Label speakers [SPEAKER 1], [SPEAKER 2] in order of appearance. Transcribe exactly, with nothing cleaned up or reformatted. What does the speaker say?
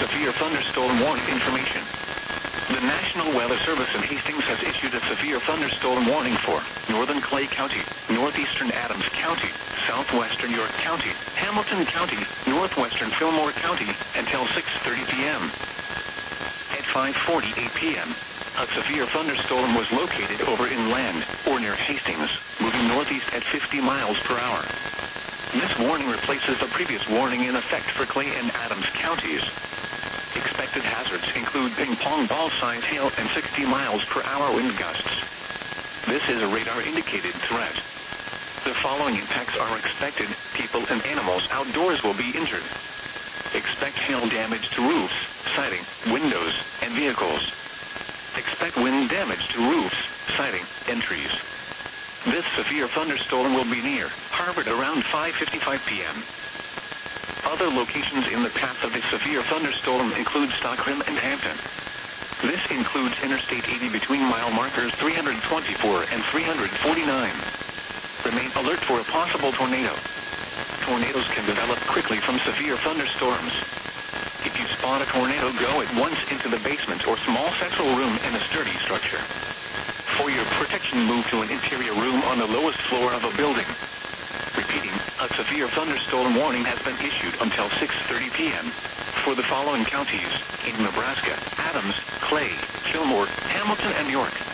[SPEAKER 1] severe thunderstorm warning information. The National Weather Service in Hastings has issued a severe thunderstorm warning for northern Clay County, northeastern Adams County, southwestern York County, Hamilton County, northwestern Fillmore County until six thirty p.m. At five forty-eight p.m., a severe thunderstorm was located over inland or near Hastings, moving northeast at fifty miles per hour. This warning replaces a previous warning in effect for Clay and Adams counties. Expected hazards include ping-pong ball-sized hail and sixty miles per hour wind gusts. This is a radar-indicated threat. The following impacts are expected. People and animals outdoors will be injured. Expect hail damage to roofs, siding, windows, and vehicles. Expect wind damage to roofs, siding, and trees. This severe thunderstorm will be near Harvard around five fifty-five p.m. Other locations in the path of the severe thunderstorm include Stockholm and Hampton. This includes Interstate eighty between mile markers three twenty-four and three forty-nine. Remain alert for a possible tornado. Tornadoes can develop quickly from severe thunderstorms. If you spot a tornado, go at once into the basement or small central room in a sturdy structure. For your protection, move to an interior room on the lowest floor of a building. Repeating, a severe thunderstorm warning has been issued until six thirty p.m. for the following counties in Nebraska: Adams, Clay, Fillmore, Hamilton, and York.